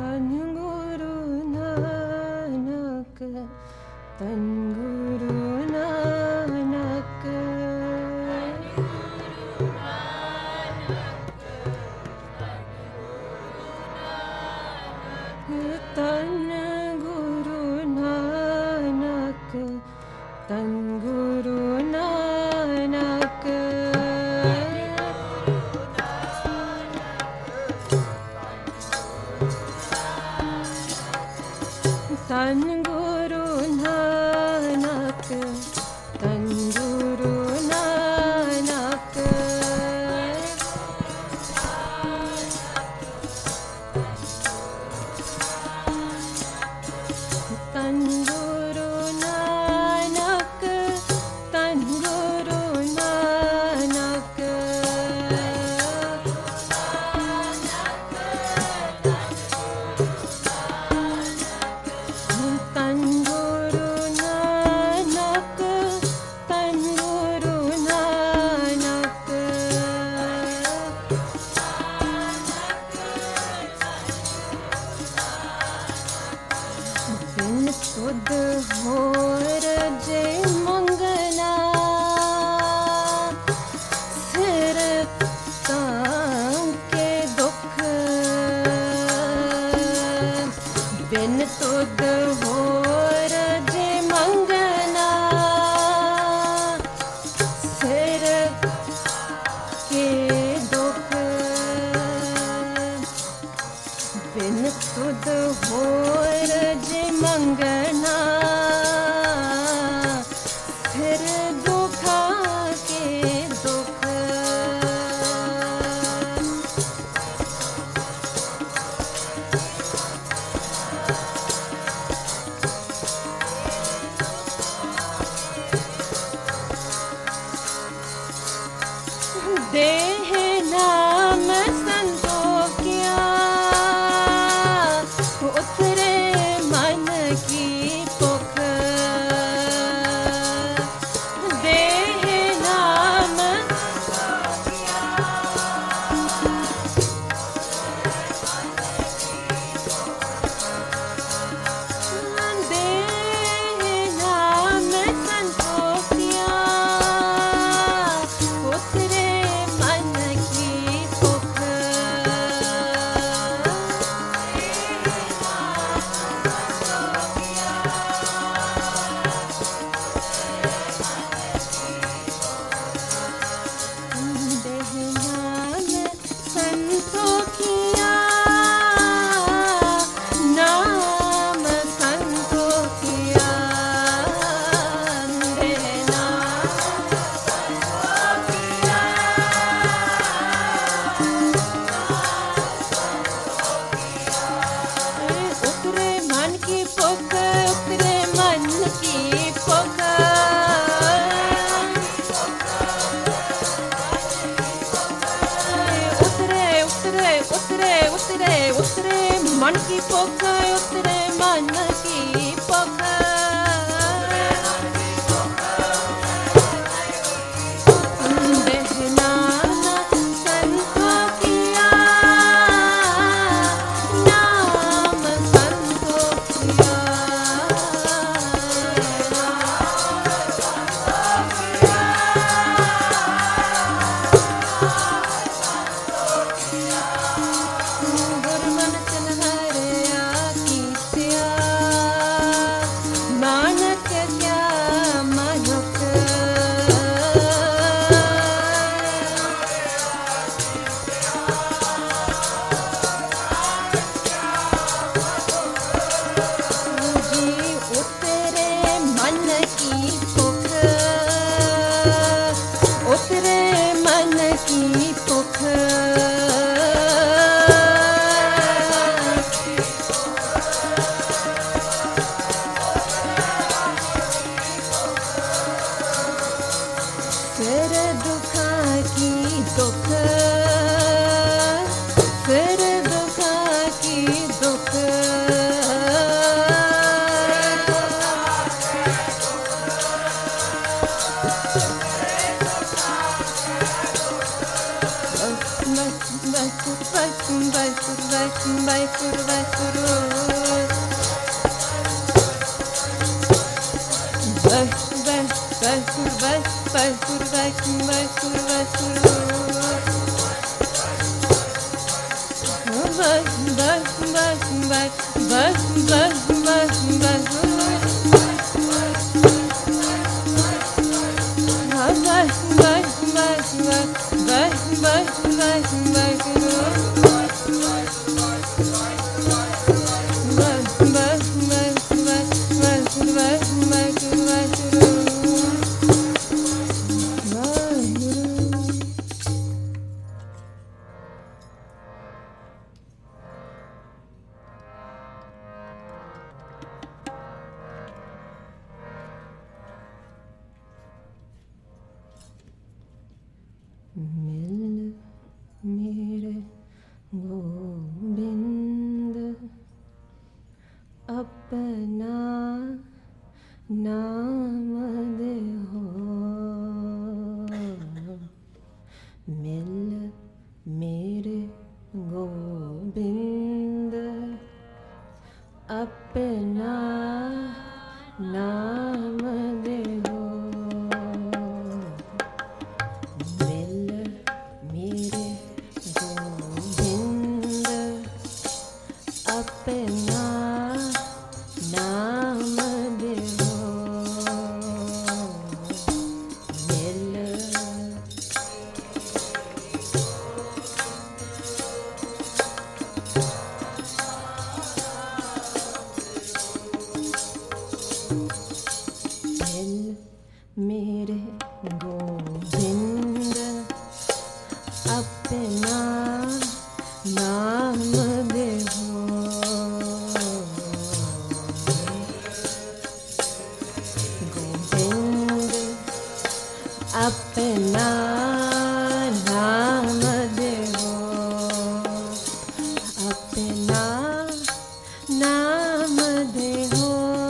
तन गुरु नानक, तन गुरु नानक, तन गुरु नानक, तन गुरु नानक, तन गुरु नानक, तन गुरु नानक, तन गुरु नानक, तन गुरु नानक, तन गुरु नानक, तन गुरु नानक, बिन सुध होर जे मंगना, सिर तांके दुख, बिन सुध होर जे मंगना, सिर के दुख, बिन सुध होर जे मंगना, फिर दुखा के दुख, देह नाम संतोखिया, उतरे मन की भुख, देह नाम देह नाम संतोखिया, उतरे मन की भुख, देह नाम संतोखिया, नाम संतोखिया, देह नाम उतरे मन की भुख, उतरे मन की भुख, उतरे उतरे उतरे उतरे उतरे मन की भुख, उतरे मन की भुख, देह नाम संतोखिया, नाम संतोखिया, गुरमन चल हरिया कीतिया, मिल मेरे गोविंद अपना नाम दे हो, मिल मेरे गोविंद अपना नाम दे हो, मिल मेरे गोविंद अपना नाम दे हो, मिल मेरे गोविंद अपना नाम दे हो, गोविंद अपना नाम दे हो, अपना नाम दे हो,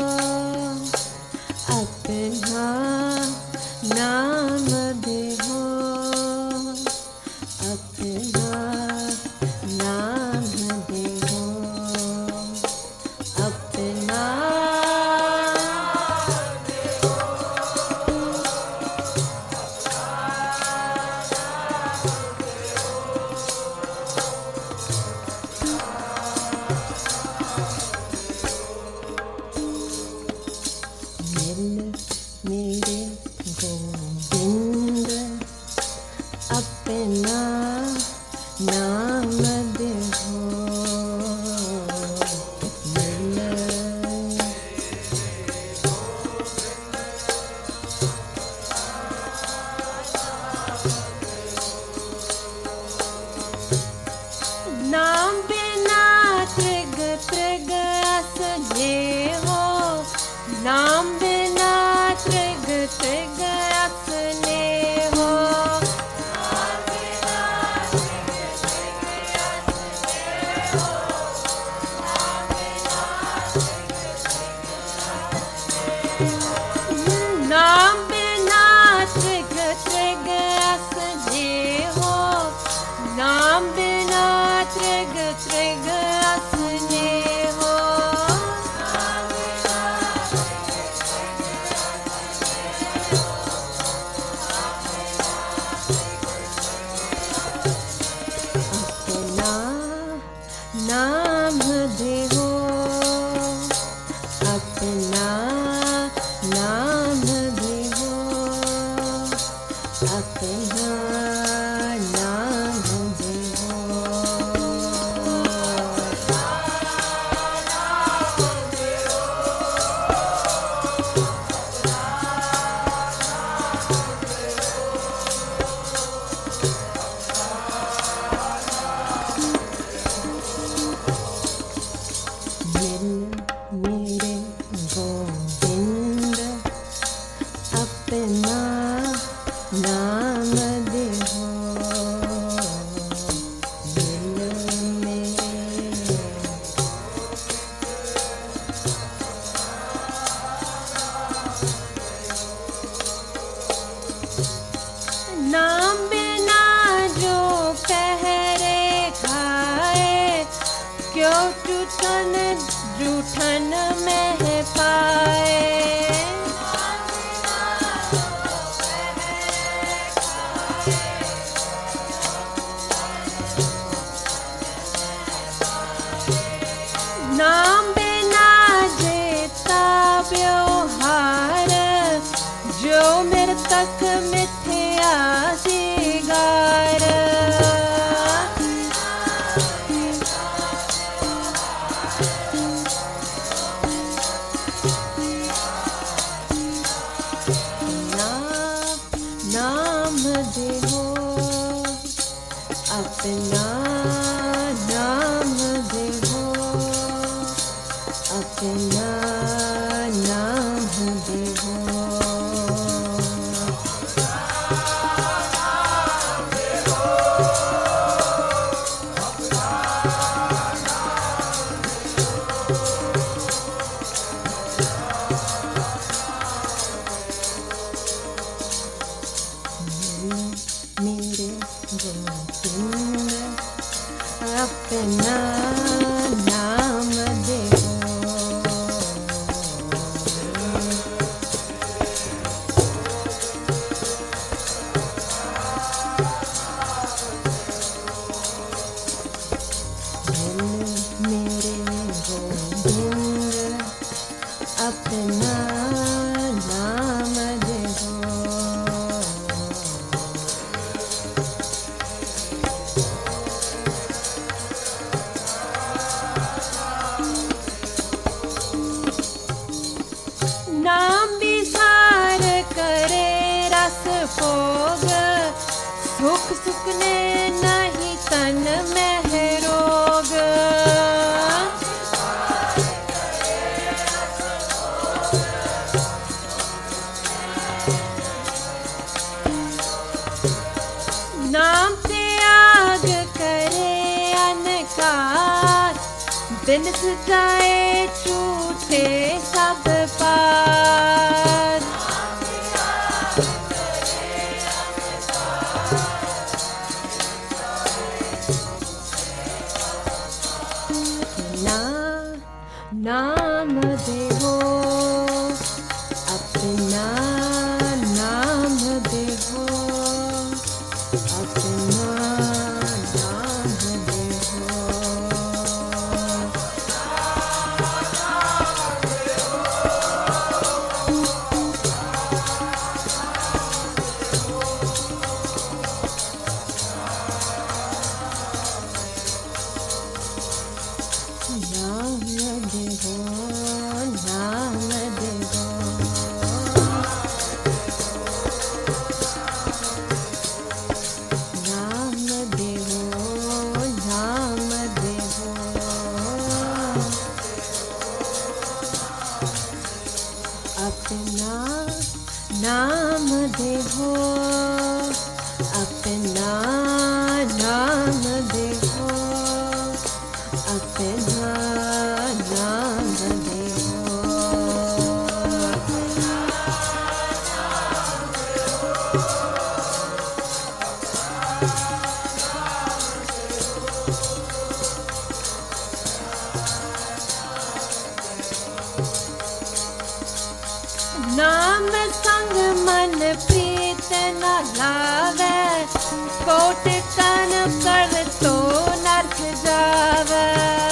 अपना नाम दे हो, अपना नाम दे हो, अपना मिल मेरे गोविंद अपना नाम दे हो, मिल नाम बिना त्रिग त्रिग असने हो, नाम बिना त्रिग त्रिग असने हो, नाम बिना त्रिग त्रिग असने हो, नाम बिना त्रिग त्रिग असने हो, अपना नाम दे हो, अपना नाम दे हो, अपना नाम दे हो, मिल मेरे गोविंद अपना नाम दे हो, मिल मेरे नाम बिना जो पहरे खाए, क्यों टूटन जूठन में पाए, लख मिथ्या सिगार नाम देहो अपना नाम देहो अपना नाम देहो मेरे गोविंद अपना नाम देहो मेरे गोविंद अपना नाम देहो नाम विसार करे रस भोग सुख सुखने नहीं तन में रोग नाम त्याग करे अनकार दिन सजाए झूठे सब पार नाम देहो अपना नाम देहो अपना नाम देहो नाम देहो नाम देहो नाम देहो नाम देहो अपना नाम देहो अपना नाम देहो अपना नाम देहो नाम संग मन प्रीत न लावे कोट तन कर तो नरक जावे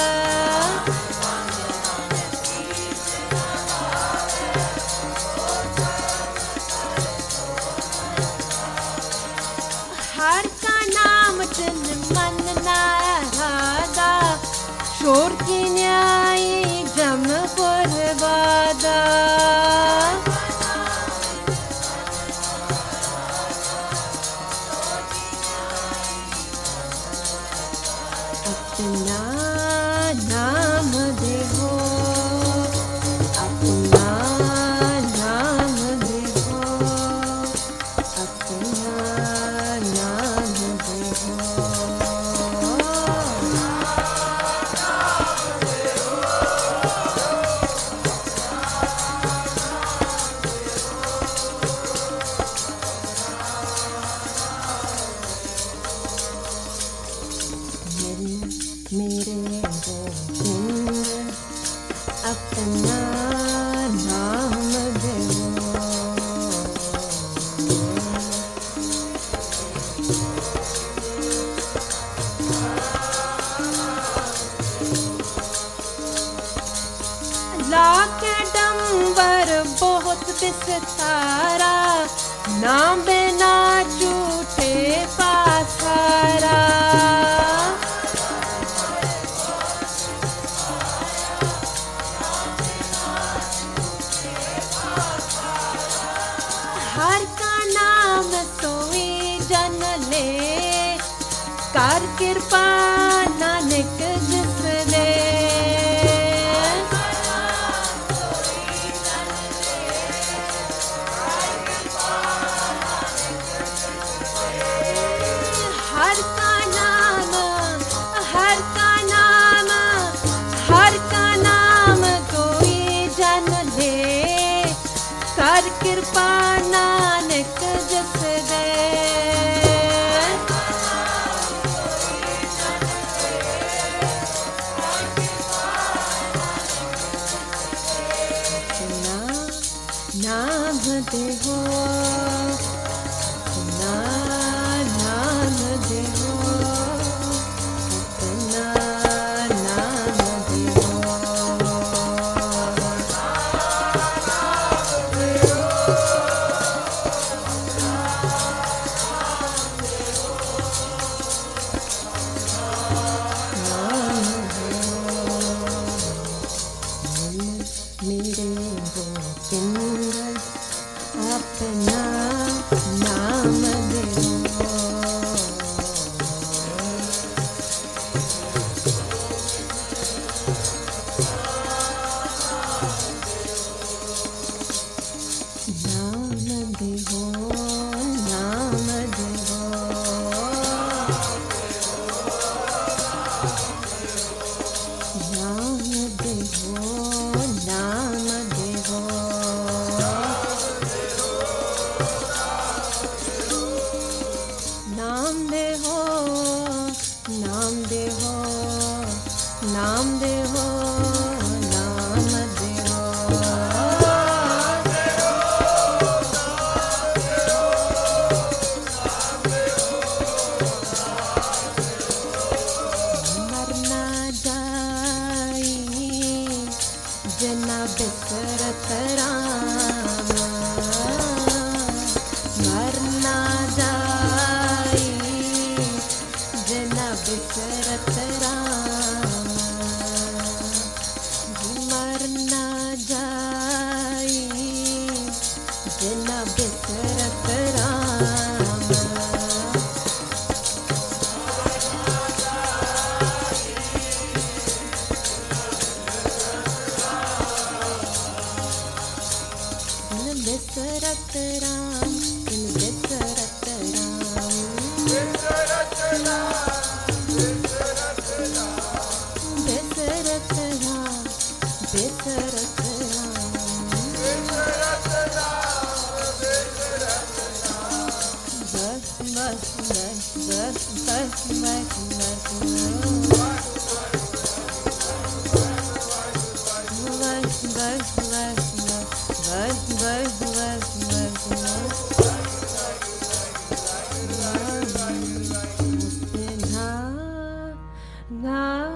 हर का नाम जिन मन ना राधा शोर की न्यायी जम पुरवादा अपना नाम देहो अपना नाम देहो अपना नाम देहो मेरे गोविंद अपना नाम देहो लाके डंबर बहुत विस्तारा नाम बिना झूठे पासारा हर का नाम सोई जन ले कर कृपा नानक जिस दे हर का नाम हर का नाम हर का नाम कोई जन ले कर कृपा नानक जिस दे नाम दे हो अपना नाम दे हो अपना नाम दे हो मेरे वो किंगल अपना नाम दे नाम दे हो नाम दे हो नाम दे हो नाम दे हो नाम दे हो नाम दे हो नाम दे हो नाम दे हो मरना जाई जना बिसरत राम मरना जाई जना बिसरत राम मरना जाई जना बिसरत राम बिसरत राम बिसरत राम बिसरत राम बिसरत राम बस बस बस बस बस बस बस बस बस बस बस